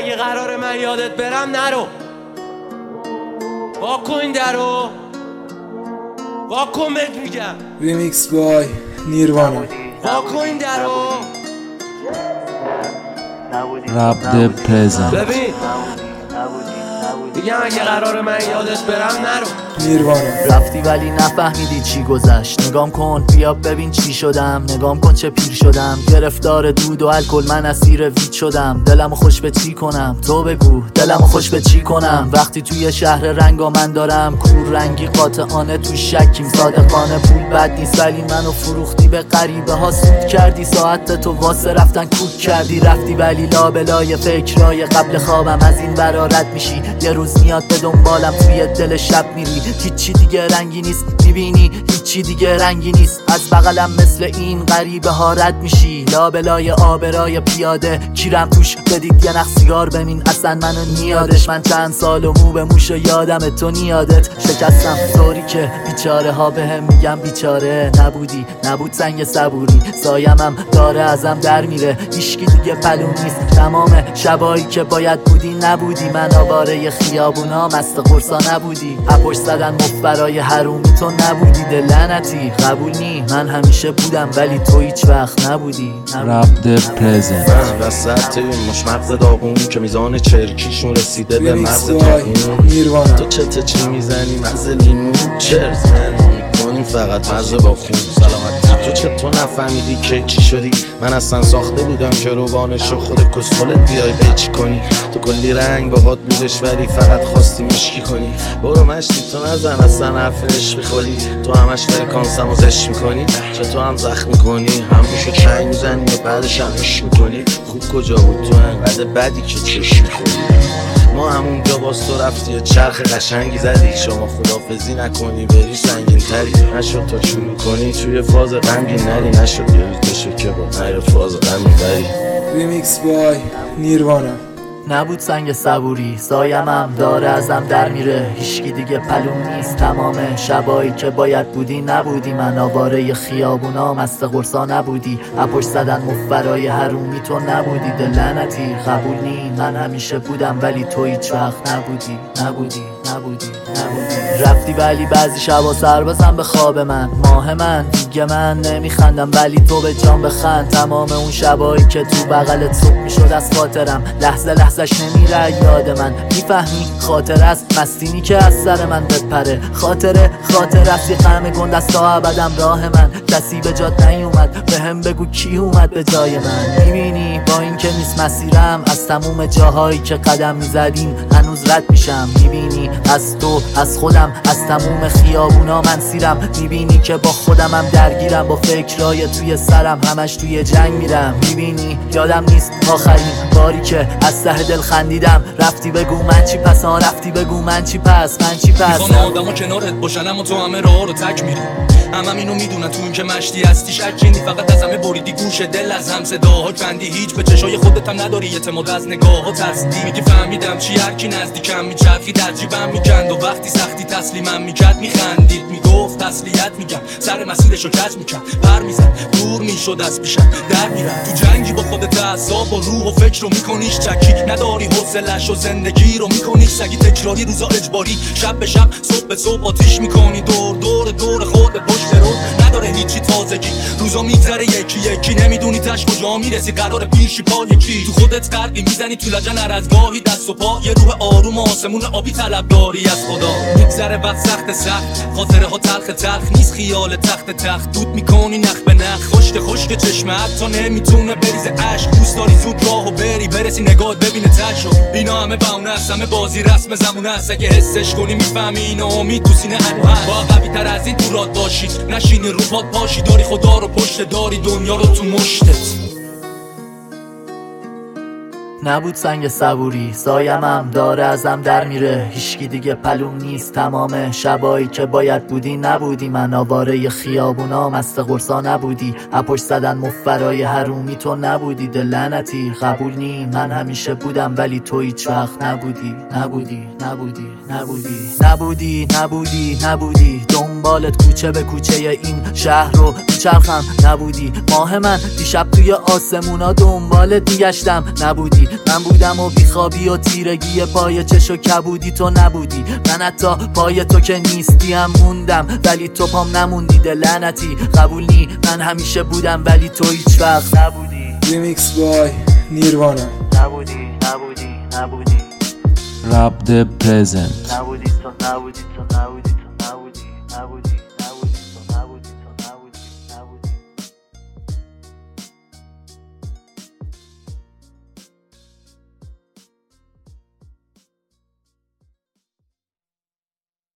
اگه قرار من یادت برم نرو، واکن این درو، واکن بهت میگم. ریمیکس بای نیروانا. واکن این درو. رب پرزنت. ببین میگم اگه قرار من یادت برم نرو. نیروانا. رفتی ولی نفهمیدی چی گذشت. نگام کن بیا ببین چی شدم. نگام کن چه پیر شدم. گرفتار دود و الکل من اسیر وید شدم. دلمو خوش به چی کنم تو بگو، دلمو خوش به چی کنم. وقتی توی شهر رنگا من دارم کور رنگی قاطعانه تو شکیم. صادقانه پول بد نیست ولی منو فروختی به غریبه ها سود کردی. ساعت تو واسه رفتن کوک کردی. رفتی ولی لابلای فکرای قبل خوابم از این ورا رد میشی. یه روز میاد به دنبالم توی دل شب میری. هیچی دیگه رنگی نیست میبینی، هیچی دیگه رنگی نیست. از بغلم مثل این غریبه ها رد میشی. لابلای آبرای پیاده کیرم توش بدید یه نخ سیگار بمین. اصلا منو نیادش، من چند سال و مو به موش و یادم تو نیادت. شکستم طوری که بیچاره ها بهم میگم بیچاره. نبودی نبود سنگ صبوری، سایمم داره ازم در میره. هیچکی دیگه پلو نیست، تمام شبایی که باید بودی نبودی. من آواره خیابونا مست قرصا نبودی. اپوش زدن مفبرای حرومی تو نبودی. دل لعنتی قبول نی، من همیشه بودم ولی تو هیچ وقت نبودی. رب پرزنت. من وسط مش مغز داغون که میزان چرکیشون رسیده به مغز داغون. نیروانا. تو چی میزنی مغز لیمون؟ چرز میکنیم فقط مغز با خون. سلامتی تو چطور نفهمیدی که چی شدی؟ من اصلا ساخته بودم که روانشو خود کسخلت بیای بیچی کنی. تو کلی رنگ باهات بودش ولی فقط خواستی مشکی کنی. برو مشتی تو نزن اصلا حرف عشق میخوری. تو همش فرکانسم و زشت میکنی. چطور هم زخم میکنی، هم میشه چنگ میزنی و بعدش هم عشق میکنی. خوب کجا بود تو انقدر بدی که چشم میخوری. ما همونجا باز تو رفتی چرخ قشنگی زدی. شما خدافزی نکنی بری سنگین تری. نشد تا شروع کنی توی فاز غمگین نری. نشد یه روز بشه که با نیر فاز غمگین بری. ریمیکس بای نیروانا. نبود سنگ صبوری، سایمم داره ازم در میره. هیچکی دیگه پلوم نیست، تمام شبایی که باید بودی نبودی. من آواره خیابونا مست قرصا نبودی. اپوش زدن مفبرای حرومی تو نبودی. دل لعنتی قبول نی، من همیشه بودم ولی تو هیچ وقت نبودی. نبودی نبودی نبودی. رفتی ولی بعضی شبا سر بزن به خواب من. ماه من دیگه من نمیخندم ولی تو به جان بخند. تمام اون شبایی که تو بغلت صبح میشد از خاطرم. لحظه لحظهش نمیره یاد من. میفهمی خاطر است مستینی که از سر من بپره. خاطر است یه غم گنده است تا ابدم راه من. کسی به جات نیومد بهم بگو کی اومد به جای من. میبینی با این که نیست مسیرم، از تموم جاهایی که قدم میزدیم هنوز رد میشم. میبینی از تو از خودم از تموم خیابونا من سیرم. میبینی که با خودمم درگیرم، با فکرای توی سرم همش توی جنگ میرم. میبینی یادم نیست آخرین باری که از ته دل خندیدم. رفتی بگو من چی پس، رفتی بگو من چی پس، من چی پس. میخوام آدمو کنارت باشن اما تو همه راه رو تک میری. همم اینو میدونن تو این که مشتی هستی شکی. فقط از همه بریدی گوش دل، از هم صداها کندی. هیچ به چشای خودت هم نداری اعتماد، از نگاهات ترسیدی. میگی فهمیدم چی، هر کی نزدیکم میچرخی در جیبم میکند و وقتی سختی تسلیمم میکرد میخندید. میگفت تسلیت میگم، سر مسیرشو کج میکرد. پر میزد دور میشد از پیشم در میرم. تو جنگی با خودت، اعصاب و روح و فکر رو میکنیش چکی. نداری حوصله‌اش و زندگی رو میکنیش سگی. تکراری روزا اجباری، شب به شب صبح به صبح آتیش میکنی. دور خودت پشت رو نداره هیچی تازگی. روزا میگذره یکی یکی، نمیدونی تش کجا میرسی. قرار پیشی پا یکی تو خودت غرقی. میزنی تو لجن هر از گاهی دست و پا. یه روح آروم آسمون آبی طلبداری از خدا. میگذره وقت سخت خاطره ها تلخ نیست. خیال تخت دود میکنی نخ به نخ. خشک چشمت تا نمیتونه بریز عشق. دوست داری زود راهو بری برسی نگات ببینه تشو. اینا همه بهونه است، همه بازی رسم زمونه است. اگه حسش کنی میفهمی اینو امید تو سینه هنو هست. با قوی تر از این تو راد باشی، نشینی رو پات پاشی. داری خدا رو پشت، داری دنیا رو تو مشتت. نبود سنگ صبوری، سایمم داره ازم در میره. هیچکی دیگه پلوم نیست، تمام شبایی که باید بودی نبودی. من آواره خیابونا مست قرصا نبودی. اپوش زدن مفبرای حرومی تو نبودی. دل لعنتی قبول نی، من همیشه بودم ولی تو هیچ وقت نبودی. دنبالت کوچه به کوچه این شهر رو میچرخم. نبودی ماه من دیشب توی آسمونا دنبالت میگشتم. نبودی من بودم و بیخوابی و تیرگی پای چش و کبودی تو نبودی. من حتی پای تو که نیستی هم موندم ولی تو پام نموندی. لعنتی قبول نی من همیشه بودم ولی تو هیچ وقت نبودی. ریمیکس بای نیروانا. نبودی Rap the present. نبودی تو نبودی تو نبودی تو نبودی نبودی